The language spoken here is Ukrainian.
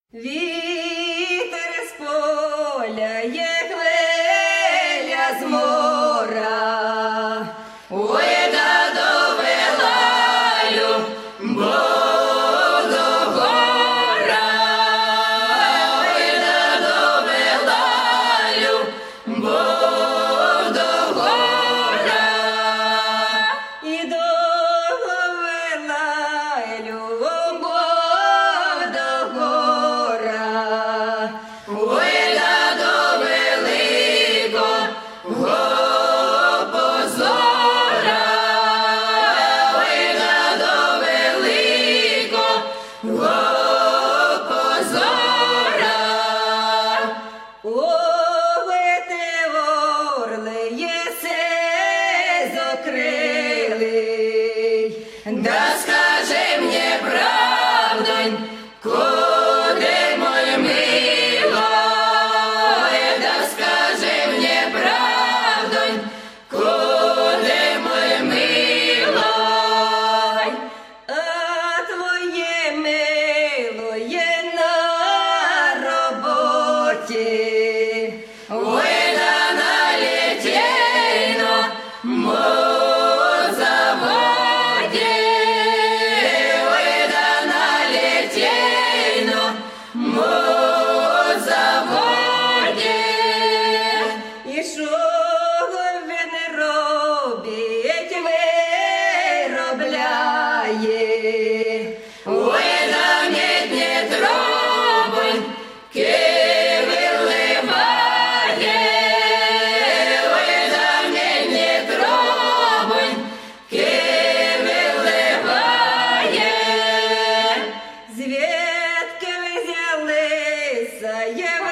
Вітер з поля є хвиля з мора, ой, да довела любов до гора, ой, да довела любов до гора, і довела любов до гора. Ой, да до великого позора, ой, да до великого позора. Ой, ти орли єси закрилий, да скажи мені правду, куди моя мила, да скажи мені правду, куди моя мила, а твоє мило є на роботі, ой, да на літейному заводі, ой, да на літейному заводі. І що він робить, виробляє, ой, да мідні трубоньки виливає, ой, да мідні трубоньки виливає. Звідки ви взялися,